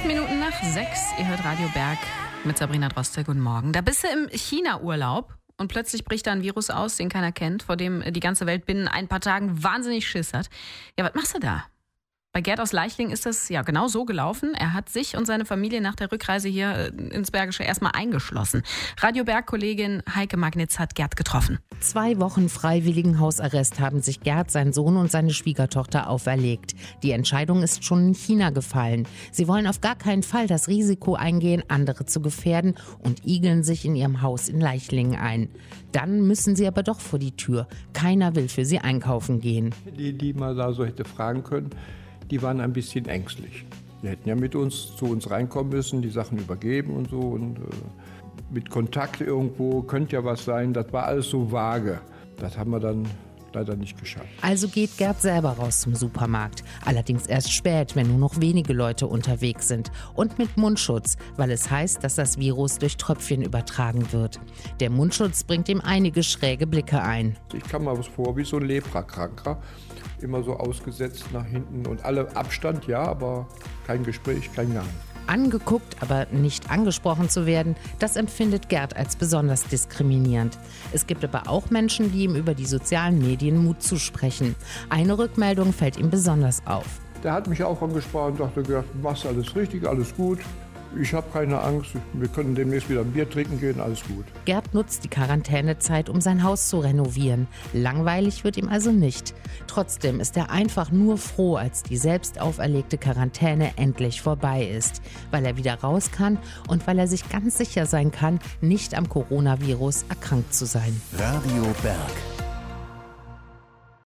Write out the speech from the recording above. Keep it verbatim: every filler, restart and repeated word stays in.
Minuten nach sechs. Ihr hört Radio Berg mit Sabrina Droste. Guten Morgen. Da bist du im China-Urlaub und plötzlich bricht da ein Virus aus, den keiner kennt, vor dem die ganze Welt binnen ein paar Tagen wahnsinnig Schiss hat. Ja, was machst du da? Bei Gerd aus Leichling ist das ja genau so gelaufen. Er hat sich und seine Familie nach der Rückreise hier ins Bergische erstmal eingeschlossen. Radio Berg-Kollegin Heike Magnitz hat Gerd getroffen. Zwei Wochen freiwilligen Hausarrest haben sich Gerd, sein Sohn und seine Schwiegertochter auferlegt. Die Entscheidung ist schon in China gefallen. Sie wollen auf gar keinen Fall das Risiko eingehen, andere zu gefährden und igeln sich in ihrem Haus in Leichling ein. Dann müssen sie aber doch vor die Tür. Keiner will für sie einkaufen gehen. Die, die man da so hätte fragen können, die waren ein bisschen ängstlich. Die hätten ja mit uns zu uns reinkommen müssen, die Sachen übergeben und so. Und äh, mit Kontakt irgendwo könnte ja was sein. Das war alles so vage. Das haben wir dann leider nicht geschafft. Also geht Gerd selber raus zum Supermarkt. Allerdings erst spät, wenn nur noch wenige Leute unterwegs sind. Und mit Mundschutz, weil es heißt, dass das Virus durch Tröpfchen übertragen wird. Der Mundschutz bringt ihm einige schräge Blicke ein. Ich kam mir was vor wie so ein Leprakranker. Immer so ausgesetzt nach hinten und alle Abstand, ja, aber kein Gespräch, kein Gang. Angeguckt, aber nicht angesprochen zu werden, das empfindet Gerd als besonders diskriminierend. Es gibt aber auch Menschen, die ihm über die sozialen Medien Mut zusprechen. Eine Rückmeldung fällt ihm besonders auf. Der hat mich auch angesprochen und dachte, Gerd, du machst alles richtig, alles gut. Ich habe keine Angst, wir können demnächst wieder ein Bier trinken gehen, alles gut. Gerd nutzt die Quarantänezeit, um sein Haus zu renovieren. Langweilig wird ihm also nicht. Trotzdem ist er einfach nur froh, als die selbst auferlegte Quarantäne endlich vorbei ist. Weil er wieder raus kann und weil er sich ganz sicher sein kann, nicht am Coronavirus erkrankt zu sein. Radio Berg.